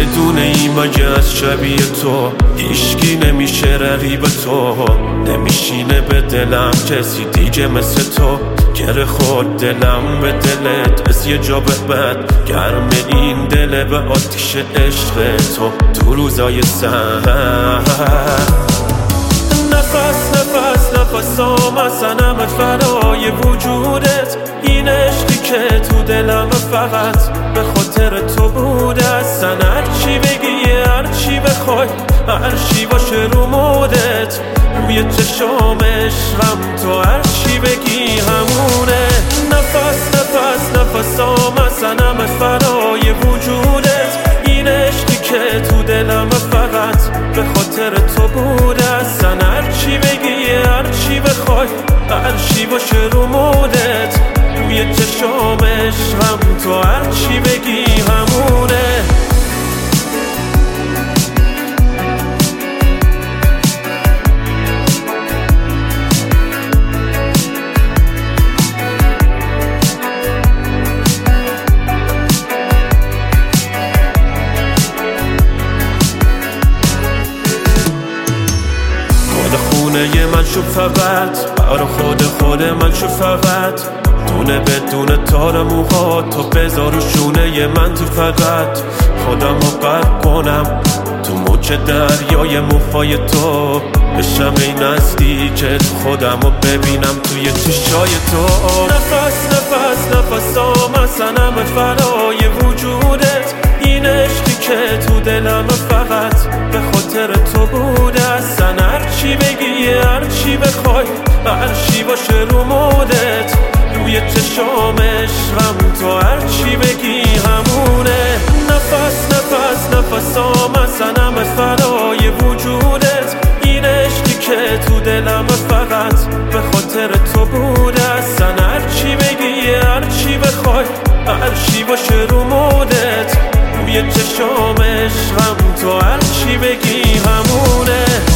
بدون این مگه از شبیه تو هیچکی نمیشه رقیب تو، نمیشینه به دلم کسی دیگه مثل تو. گره خود دلم به دلت از یه جا به بعد، گرم این دل به آتیش عشق تو روزای سرد. نفس آمسنمت فرای وجودت، این عشقی که تو دلم فقط به خاطر تو بوده. اصلا هرچی بگی هرچی بخوای هرچی باشه رو مودت، روی چشام عشقم تو هرچی بگی همونه. نفس آمسنمت فرای وجودت، این عشقی که تو دلم فقط به خاطر تو بوده. اصلا هرچی بگی هرچی بخوای هرچی باشه رو مودت، روی چشام عشقم تو هرچی بگی همونه. خونه من شو فقط، برا خود من شو فقط، دونه بدون تار موها تو بذار شونه من تو فقط. خودم رو بد کنم تو موج دریای موهای تو، بشم این نزدیکت خودم رو ببینم توی چشای تو. نفس آمسنمت فرای وجودت، این عشقی که تو دلم فقط به خاطر تو بوده. اصلا هرچی بگی هرچی بخوای هرچی باشه رو مودت، روی چشام عشقم تو هرچی بگی همونه. نفس آمسنمت فرای وجودت، این عشقی که تو دلم فقط به خاطر تو بوده. اصلا هرچی بگی هرچی بخوای هرچی باشه رو مودت، روی چشام عشقم تو هرچی بگی همونه.